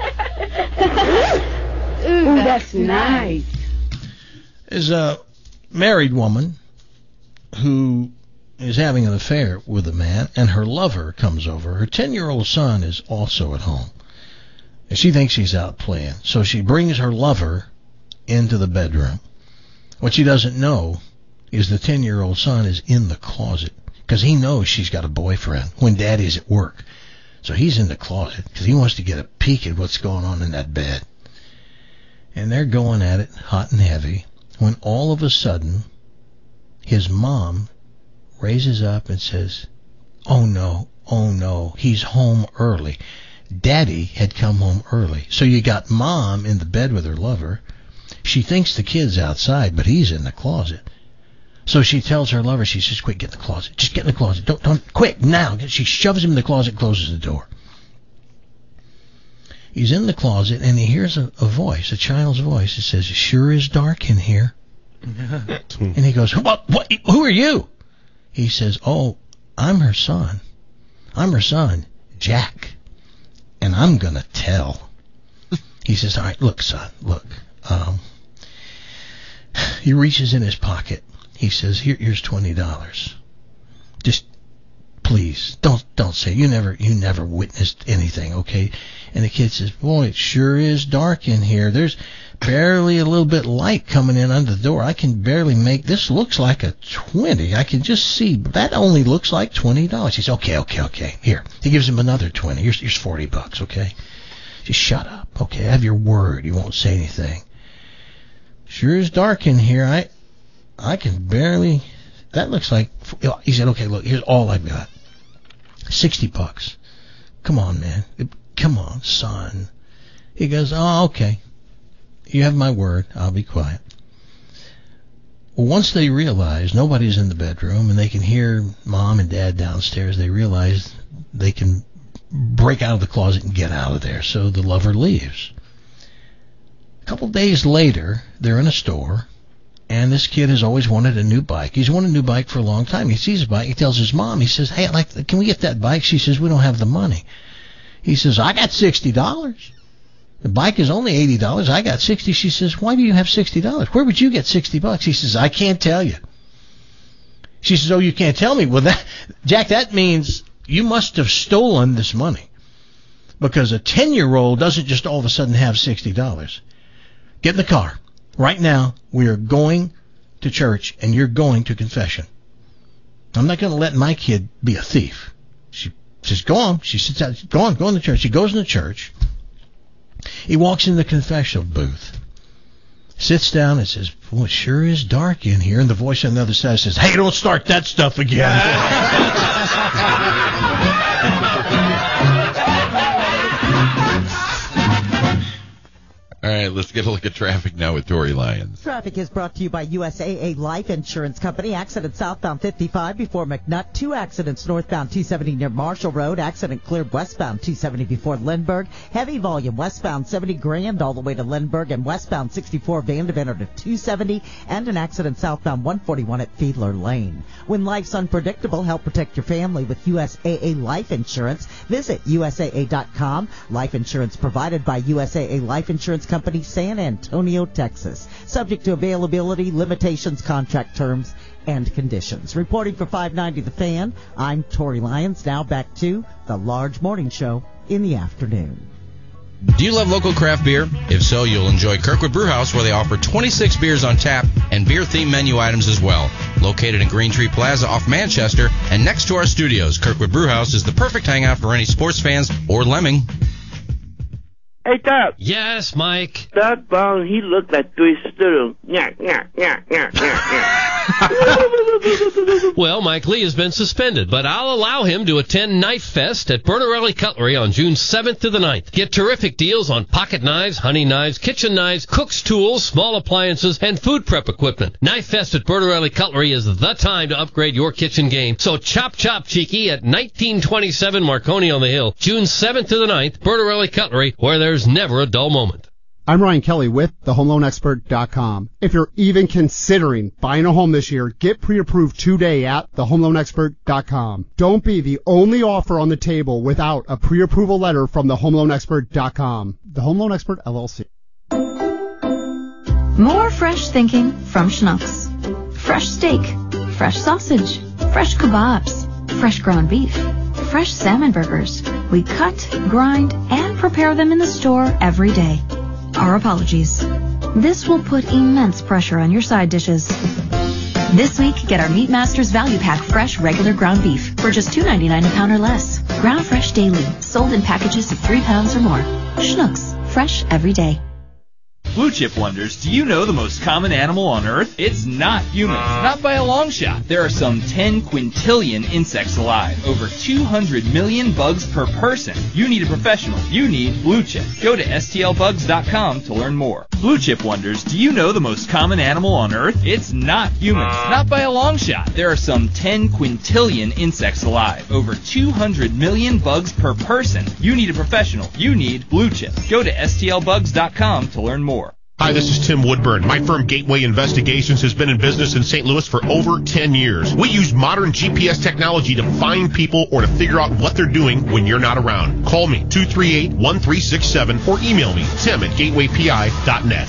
that's nice. There's a married woman who is having an affair with a man, and her lover comes over. Her ten-year-old son is also at home, and she thinks he's out playing. So she brings her lover into the bedroom. What she doesn't know is the ten-year-old son is in the closet because he knows she's got a boyfriend when Daddy's at work. So he's in the closet because he wants to get a peek at what's going on in that bed. And they're going at it hot and heavy when all of a sudden his mom raises up and says, "Oh no, oh no, he's home early." Daddy had come home early. So you got mom in the bed with her lover. She thinks the kid's outside, but he's in the closet. So she tells her lover, she says, "Quick, get in the closet. Just get in the closet. Don't, don't, quick, now." She shoves him in the closet, closes the door. He's in the closet, and he hears a, a voice, a child's voice. It says, "It sure is dark in here." And he goes, "What? What? Who are you?" He says, "Oh, I'm her son. I'm her son, Jack, and I'm gonna tell." He says, "All right, look, son, look." Um, he reaches in his pocket. He says, Here, "Here's twenty dollars. Just please don't don't say you never you never witnessed anything, okay?" And the kid says, "Boy, it sure is dark in here. There's barely a little bit light coming in under the door. I can barely make this. Looks like a twenty. I can just see, but that only looks like twenty dollars." He says, "Okay, okay, okay. Here." He gives him another twenty. Here's here's forty bucks. Okay, just shut up. Okay, I have your word. You won't say anything. "Sure is dark in here. I I can barely. That looks like." He said, "Okay, look. Here's all I've got. Sixty bucks. Come on, man. Come on, son." He goes, "Oh, okay. You have my word. I'll be quiet." Well, once they realize nobody's in the bedroom and they can hear mom and dad downstairs, they realize they can break out of the closet and get out of there. So the lover leaves. A couple days later, they're in a store, And this kid has always wanted a new bike. He's wanted a new bike for a long time. He sees a bike. He tells his mom, he says, hey, I'd like, can we get that bike? She says, we don't have the money. He says, I got sixty dollars. The bike is only eighty dollars. I got sixty dollars. She says, why do you have sixty dollars? Where would you get sixty bucks? He says, I can't tell you. She says, oh, you can't tell me? Well, that, Jack, that means you must have stolen this money. Because a ten-year-old doesn't just all of a sudden have sixty dollars. Get in the car. Right now, we are going to church, and you're going to confession. I'm not going to let my kid be a thief. She says, go on. She sits out. Go on, go on to church. He goes into church. He walks in the confessional booth, sits down and says, boy, it sure is dark in here. And the voice on the other side says, hey, don't start that stuff again. All right, let's get a look at traffic now with Tory Lyons. Traffic is brought to you by U S A A Life Insurance Company. Accident southbound fifty-five before McNutt. Two accidents northbound two seventy near Marshall Road. Accident cleared westbound two seventy before Lindbergh. Heavy volume westbound seventy Grand all the way to Lindbergh, and westbound sixty-four Vanderbilt to two seventy, and an accident southbound one forty-one at Fiedler Lane. When life's unpredictable, help protect your family with U S A A Life Insurance. Visit U S A A dot com. Life insurance provided by U S A A Life Insurance Company, San Antonio, Texas. Subject to availability, limitations, contract terms, and conditions. Reporting for five ninety The Fan, I'm Tory Lyons. Now back to the Large Morning Show in the afternoon. Do you love local craft beer? If so, you'll enjoy Kirkwood Brewhouse, where they offer twenty-six beers on tap and beer-themed menu items as well. Located in Green Tree Plaza off Manchester and next to our studios, Kirkwood Brewhouse is the perfect hangout for any sports fans or lemming. Hey, Doc. Yes, Mike. Doc Brown, he looked like Twister. Yeah, yeah, yeah, yeah, yeah, Well, Mike Lee has been suspended, but I'll allow him to attend Knife Fest at Bertarelli Cutlery on June seventh to the ninth. Get terrific deals on pocket knives, hunting knives, kitchen knives, cook's tools, small appliances, and food prep equipment. Knife Fest at Bertarelli Cutlery is the time to upgrade your kitchen game. So chop chop cheeky at nineteen twenty-seven Marconi on the Hill, June seventh to the ninth, Bertarelli Cutlery, where there's never a dull moment. I'm Ryan Kelly with the home loan expert dot com. If you're even considering buying a home this year, get pre-approved today at the home loan expert dot com. Don't be the only offer on the table without a pre-approval letter from the home loan expert dot com. The Home Loan Expert, L L C. More fresh thinking from Schnucks. Fresh steak, fresh sausage, fresh kebabs, fresh ground beef, fresh salmon burgers. We cut, grind, and prepare them in the store every day. Our apologies. This will put immense pressure on your side dishes. This week, get our Meat Masters Value Pack fresh regular ground beef for just two ninety-nine a pound or less. Ground fresh daily, sold in packages of three pounds or more. Schnucks, fresh every day. Blue Chip wonders, do you know the most common animal on Earth? It's not humans, not by a long shot. There are some ten quintillion insects alive, over two hundred million bugs per person. You need a professional. You need Blue Chip. Go to S T L bugs dot com to learn more. Blue Chip wonders, do you know the most common animal on Earth? It's not humans, not by a long shot. There are some ten quintillion insects alive, over two hundred million bugs per person. You need a professional. You need Blue Chip. Go to S T L bugs dot com to learn more. Hi, this is Tim Woodburn. My firm Gateway Investigations has been in business in Saint Louis for over ten years. We use modern G P S technology to find people or to figure out what they're doing when you're not around. Call me, two three eight, one three six seven, or email me, tim at gateway p i dot net.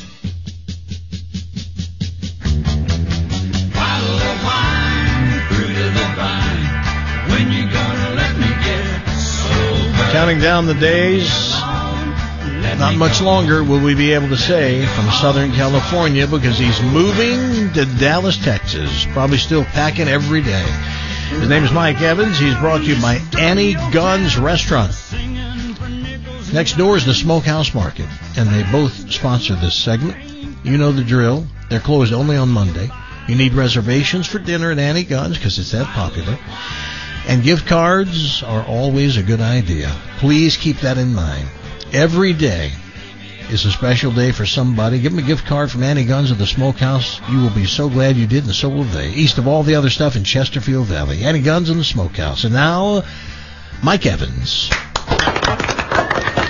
Counting down the days. Not much longer will we be able to say from Southern California, because he's moving to Dallas, Texas. Probably still packing every day. His name is Mike Evans. He's brought to you by Annie Gunn's Restaurant. Next door is the Smokehouse Market, and they both sponsor this segment. You know the drill. They're closed only on Monday. You need reservations for dinner at Annie Gunn's because it's that popular. And gift cards are always a good idea. Please keep that in mind. Every day is a special day for somebody. Give them a gift card from Annie Gunn's at the Smokehouse. You will be so glad you did, and so will they. East of all the other stuff in Chesterfield Valley. Annie Gunn's and the Smokehouse. And now, Mike Evans.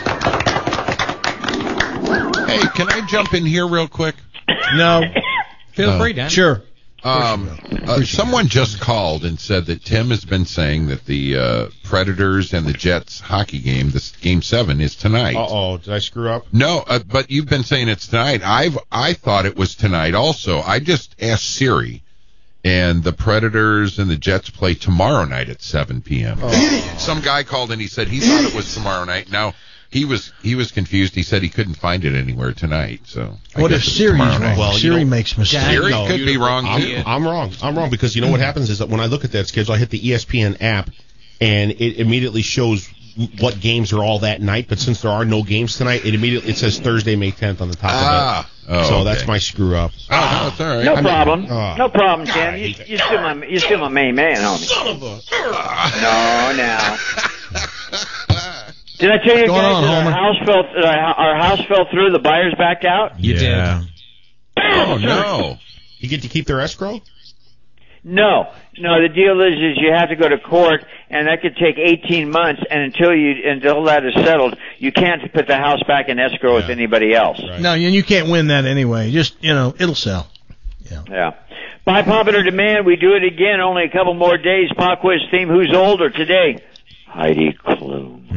Hey, can I jump in here real quick? No. Feel Uh, free, Dan. Sure. Um, uh, someone just called and said that Tim has been saying that the uh, Predators and the Jets hockey game, this game seven, is tonight. Uh-oh, did I screw up? No, uh, but you've been saying it's tonight. I've I thought it was tonight also. I just asked Siri, and the Predators and the Jets play tomorrow night at seven p.m. Oh. Some guy called and he said he thought it was tomorrow night. Now he was he was confused. He said he couldn't find it anywhere tonight. So I What guess if it's Siri's tomorrow wrong? night. Well, you Siri know, makes mistakes. Siri No, could be wrong I'm, too. I'm wrong. I'm wrong because you know what happens is that when I look at that schedule, I hit the E S P N app, and it immediately shows what games are all that night. But since there are no games tonight, it immediately it says Thursday, May tenth on the top Ah. of it. Oh, so okay. that's my screw up. Oh, no, it's all right. No I mean, problem. oh. no problem, God, Ken. I You, hate that. you're still my you're still my main man, homie. Son of a. No, now. Did I tell you What's going guys on, that our Homer? house fell uh, our house fell through? The buyers backed out. You yeah. Oh no. You get to keep their escrow? No, no. The deal is, is you have to go to court, and that could take eighteen months. And until you until that is settled, you can't put the house back in escrow with anybody else. Right. No, and you can't win that anyway. Just, you know, it'll sell. Yeah. By popular demand, we do it again. Only a couple more days. Pop quiz theme. Who's older today? Heidi Klum.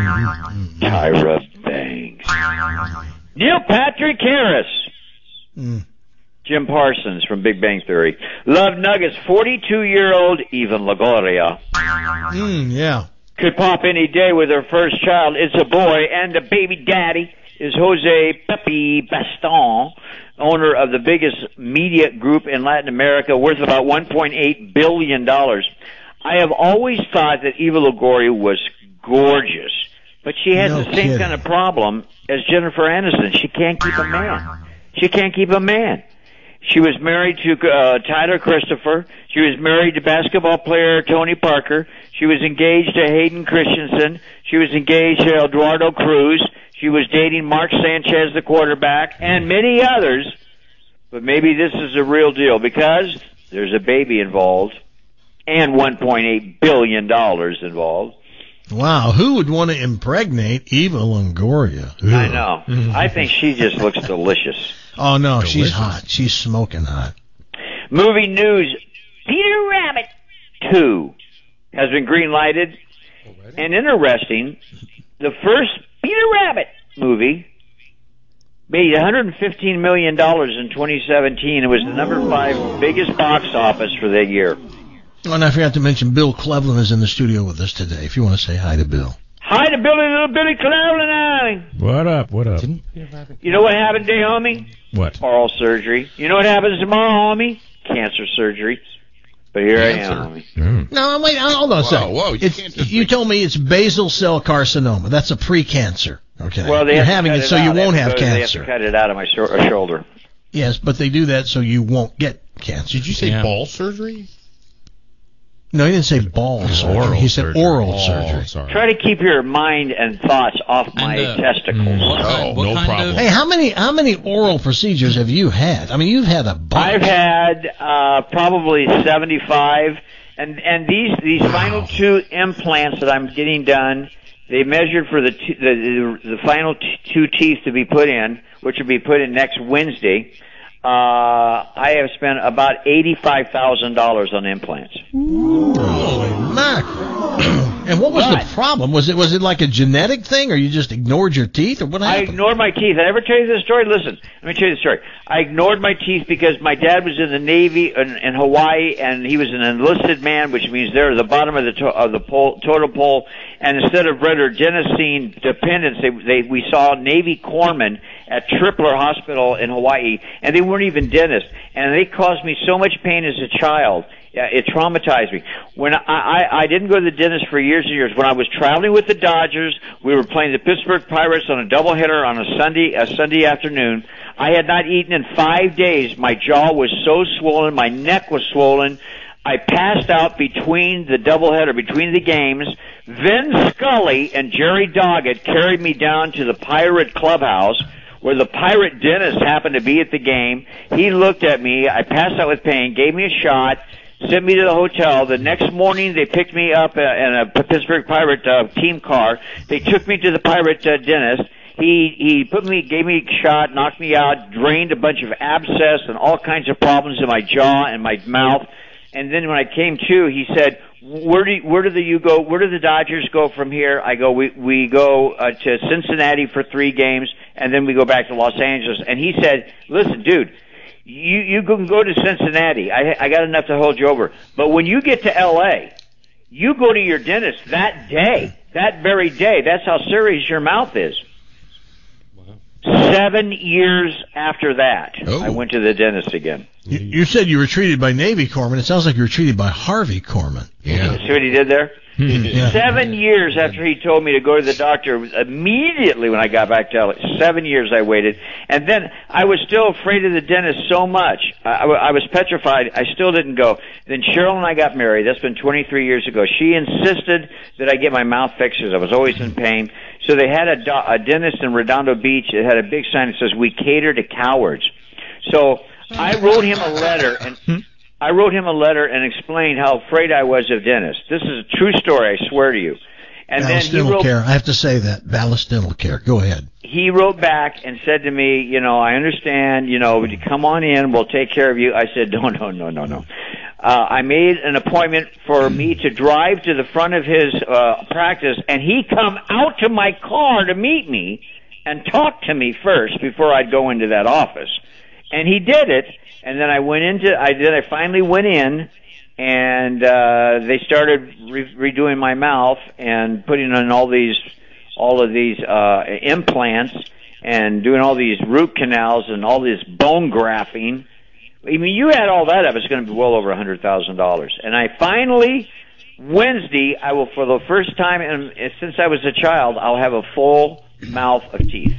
Tyra Banks. Neil Patrick Harris. Mm. Jim Parsons from Big Bang Theory. Love Nuggets. forty-two-year-old Eva Longoria. Mm, yeah. Could pop any day with her first child. It's a boy, and the baby daddy is Jose Pepe Baston, owner of the biggest media group in Latin America, worth about one point eight billion dollars. I have always thought that Eva Longoria was gorgeous, but she has No the same kidding. kind of problem as Jennifer Aniston. She can't keep a man. She can't keep a man. She was married to uh, Tyler Christopher. She was married to basketball player Tony Parker. She was engaged to Hayden Christensen. She was engaged to Eduardo Cruz. She was dating Mark Sanchez, the quarterback, and many others. But maybe this is a real deal because there's a baby involved and one point eight billion dollars involved. Wow, who would want to impregnate Eva Longoria? I know. I think she just looks delicious. Oh, no, Delicious. she's hot. She's smoking hot. Movie news. Peter Rabbit two has been green-lighted. And interesting, the first Peter Rabbit movie made one hundred fifteen million dollars in twenty seventeen. It was the number five biggest box office for that year. Oh, and I forgot to mention Bill Cleveland is in the studio with us today, if you want to say hi to Bill. Hi to Billy, little Billy Cleveland. What up? What up? You know what happened today, homie? What? Oral surgery. You know what happens tomorrow, homie? Cancer surgery. But here I Cancer. am, homie. No, wait, hold on a Whoa, second. whoa, you It's- can't just you told me it's basal cell carcinoma. That's a pre-cancer. Okay. Well, they You're have to having cut it so out. you They won't to have go- They have cancer. to cut it out of my shor- uh, shoulder. Yes, but they do that so you won't get cancer. Did you say Yeah. ball surgery? No, he didn't say ball surgery. oral he said surgery. oral Oh, surgery. sorry. Try to keep your mind and thoughts off my And, uh, testicles. What kind, Oh, what no kind problem. of Hey, how many how many oral procedures have you had? I mean, you've had a bunch. I've had uh, probably seventy-five, and and these these final two implants that I'm getting done, they measured for the two, the, the the final t- two teeth to be put in, which will be put in next Wednesday. Uh, I have spent about eighty-five thousand dollars on implants. Holy Mac. And what was But- the problem? Was it was it like a genetic thing, or you just ignored your teeth, or what I happened? ignored my teeth. I never tell you this story. Listen, let me tell you the story. I ignored my teeth because my dad was in the Navy in, in Hawaii, and he was an enlisted man, which means they're at the bottom of the to- of the pole, totem pole. And instead of Brother-Genesene dependents, they, they we saw Navy corpsmen at Tripler Hospital in Hawaii, and they weren't even dentists, and they caused me so much pain as a child. Yeah, it traumatized me. When I, I I didn't go to the dentist for years and years. When I was traveling with the Dodgers, we were playing the Pittsburgh Pirates on a doubleheader on a Sunday a Sunday afternoon. I had not eaten in five days. My jaw was so swollen, my neck was swollen. I passed out between the doubleheader, between the games. Vin Scully and Jerry Doggett carried me down to the Pirate Clubhouse, where the Pirate dentist happened to be at the game. He looked at me. I passed out with pain, gave me a shot, sent me to the hotel. The next morning, they picked me up uh, in a Pittsburgh Pirate uh, team car. They took me to the Pirate uh, dentist. He he put me, gave me a shot, knocked me out, drained a bunch of abscess and all kinds of problems in my jaw and my mouth. And then when I came to, he said, "Where do you, where do the you go? Where do the Dodgers go from here?" I go, "We we go uh, to Cincinnati for three games, and then we go back to Los Angeles." And he said, "Listen, dude, you you can go to Cincinnati. I I got enough to hold you over. But when you get to L A, you go to your dentist that day, that very day. That's how serious your mouth is." Seven years after that, Oh. I went to the dentist again. You, you said you were treated by Navy corpsmen. It sounds like you were treated by Harvey Corman. Yeah. See what he did there? Yeah. Seven years after he told me to go to the doctor, immediately when I got back to L A, seven years I waited. And then I was still afraid of the dentist so much. I, I, I was petrified. I still didn't go. Then Cheryl and I got married. That's been twenty-three years ago. She insisted that I get my mouth fixed because I was always in pain. So they had a, do- a dentist in Redondo Beach. It had a big sign that says, "We cater to cowards." So I wrote him a letter and... I wrote him a letter and explained how afraid I was of dentists. This is a true story, I swear to you. And Ballast then he Dental wrote, Care. I have to say that. Ballast Dental Care. Go ahead. he wrote back and said to me, you know, "I understand, you know, come on in, we'll take care of you." I said, no, no, no, no, no. Uh, I made an appointment for me to drive to the front of his uh, practice, and he come out to my car to meet me and talk to me first before I'd go into that office. And he did it. And then I went into, I then I finally went in, and uh, they started re- redoing my mouth and putting in all these, all of these uh, implants and doing all these root canals and all this bone grafting. I mean, you add all that up, it's going to be well over a hundred thousand dollars. And I finally, Wednesday, I will, for the first time in, since I was a child, I'll have a full mouth of teeth.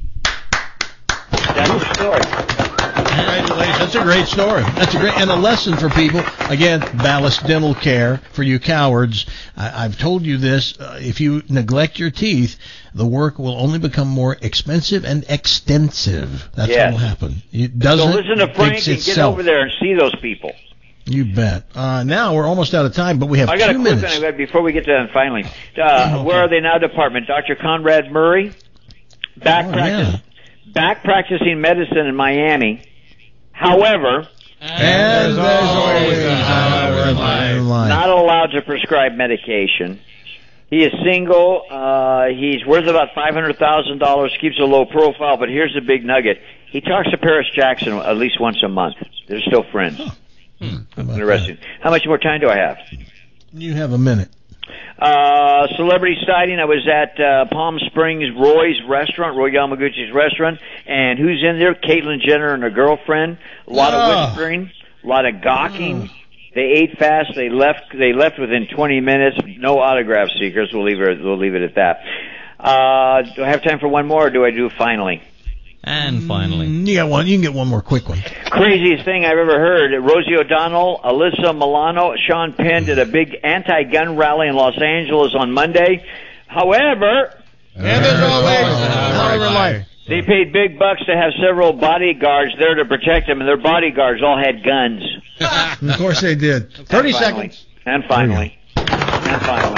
That's the story. Congratulations. That's a great story. That's a great, and a lesson for people. Again, Ballast Dental Care for you cowards. I, I've told you this. Uh, if you neglect your teeth, the work will only become more expensive and extensive. That's Yes. what will happen. It doesn't So listen to Frank fix and get itself. over there and see those people. You bet. Uh, now we're almost out of time, but we have I got two a quick minutes. thing before we get to that finally. Uh, Where are they now department? Doctor Conrad Murray, back Oh, practice, back practicing medicine in Miami. However, And there's always a however in life. not allowed to prescribe medication. He is single. Uh, he's worth about five hundred thousand dollars. Keeps a low profile, but here's the big nugget: he talks to Paris Jackson at least once a month. They're still friends. Hmm. How about Interesting. How much more time do I have? You have a minute. Uh, celebrity sighting. I was at uh, Palm Springs Roy's restaurant, Roy Yamaguchi's restaurant, and who's in there? Caitlyn Jenner and her girlfriend. A lot Oh. of whispering, a lot of gawking. They ate fast. They left. They left within twenty minutes. No autograph seekers. We'll leave it. We'll leave it at that. Uh, do I have time for one more, or do I do finally? And finally. Mm, You got one. You can get one more quick one. Craziest thing I've ever heard. Rosie O'Donnell, Alyssa Milano, Sean Penn did a big anti-gun rally in Los Angeles on Monday. However, And there's always a however in life. they paid big bucks to have several bodyguards there to protect them, and their bodyguards all had guns. Of course they did. Thirty And finally- seconds. And finally. And finally.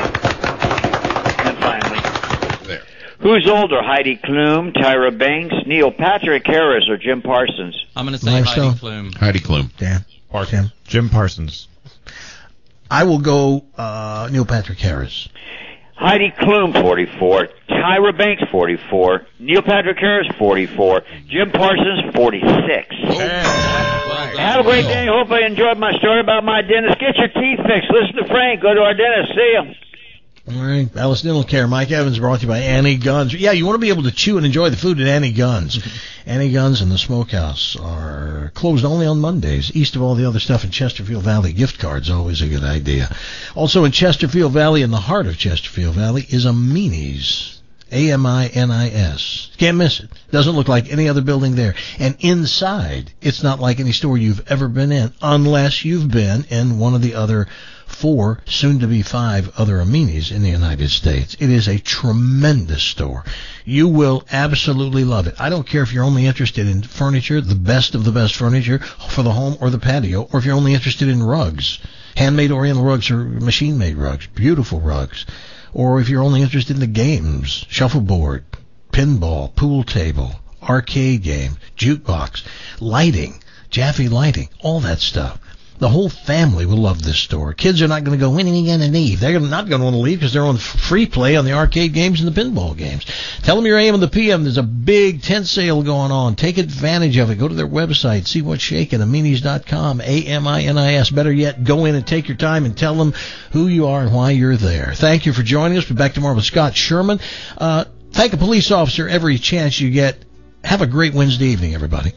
And finally. There. Who's older, Heidi Klum, Tyra Banks, Neil Patrick Harris, or Jim Parsons? I'm going to say Limestone. Heidi Klum. Heidi Klum. Dan. Parsons. Jim Parsons. I will go uh, Neil Patrick Harris. Heidi Klum, forty-four. Tyra Banks, forty-four. Neil Patrick Harris, forty-four. Jim Parsons, forty-six. Have a great day. Hope I enjoyed my story about my dentist. Get your teeth fixed. Listen to Frank. Go to our dentist. See him. All right, Ballast Dental Care. Mike Evans brought to you by Annie Guns. Yeah, you want to be able to chew and enjoy the food at Annie Guns. Annie Guns and the Smokehouse are closed only on Mondays, east of all the other stuff in Chesterfield Valley. Gift cards, always a good idea. Also in Chesterfield Valley, in the heart of Chesterfield Valley, is Amini's. A M I N I S. Can't miss it. Doesn't look like any other building there. And inside, it's not like any store you've ever been in, unless you've been in one of the other four, soon to be five, other Aminis in the United States. It is a tremendous store. You will absolutely love it. I don't care if you're only interested in furniture, the best of the best furniture for the home or the patio, or if you're only interested in rugs. Handmade Oriental rugs or machine-made rugs. Beautiful rugs. Or if you're only interested in the games, shuffleboard, pinball, pool table, arcade game, jukebox, lighting, Jaffe lighting, all that stuff. The whole family will love this store. Kids are not going to go, when are you going to leave? They're not going to want to leave because they're on free play on the arcade games and the pinball games. Tell them your A M and the P M. There's a big tent sale going on. Take advantage of it. Go to their website. See what's shaking. Aminis dot com. A M I N I S. Better yet, go in and take your time and tell them who you are and why you're there. Thank you for joining us. We'll be back tomorrow with Scott Sherman. Uh, thank a police officer every chance you get. Have a great Wednesday evening, everybody.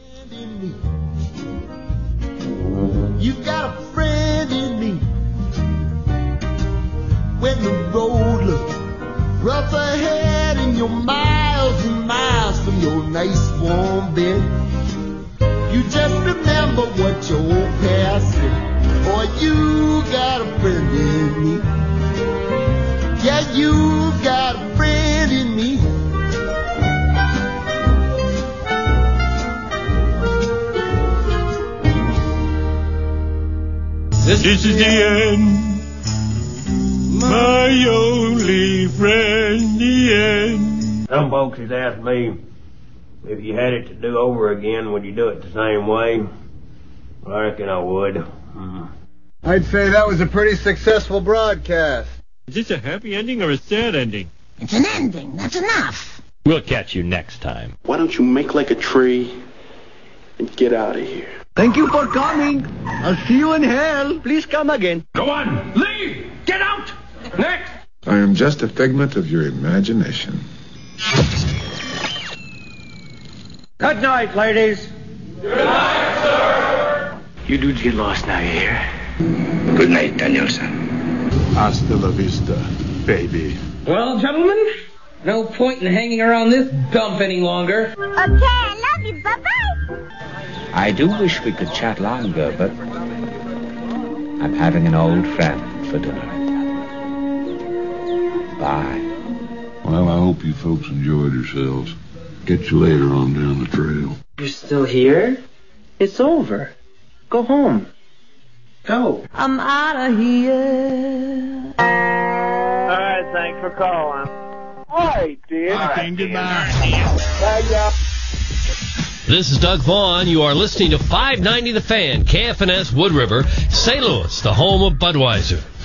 You got a friend in me. When the road looks rough ahead and you're miles and miles from your nice warm bed, you just remember what your old past said. Boy, you got a friend in me. Yeah, you got a friend in me. This, this is the end, my only friend, the end. Some folks has asked me, if you had it to do over again, would you do it the same way? Well, I reckon I would. Mm. I'd say that was a pretty successful broadcast. Is this a happy ending or a sad ending? It's an ending, that's enough. We'll catch you next time. Why don't you make like a tree and get out of here? Thank you for coming. I'll see you in hell. Please come again. Go on, leave! Get out! Next! I am just a figment of your imagination. Good night, ladies. Good night, sir! You dudes get lost now, you hear? Good night, Danielson. Hasta la vista, baby. Well, gentlemen, no point in hanging around this dump any longer. Okay, I love you. Bye-bye. I do wish we could chat longer, but I'm having an old friend for dinner. Bye. Well, I hope you folks enjoyed yourselves. Catch you later on down the trail. You're still here? It's over. Go home. Go. I'm out of here. All right, thanks for calling. All right, dear. Okay, goodbye. Bye, y'all. This is Doug Vaughn. You are listening to five ninety The Fan, K F N S Wood River, Saint Louis, the home of Budweiser.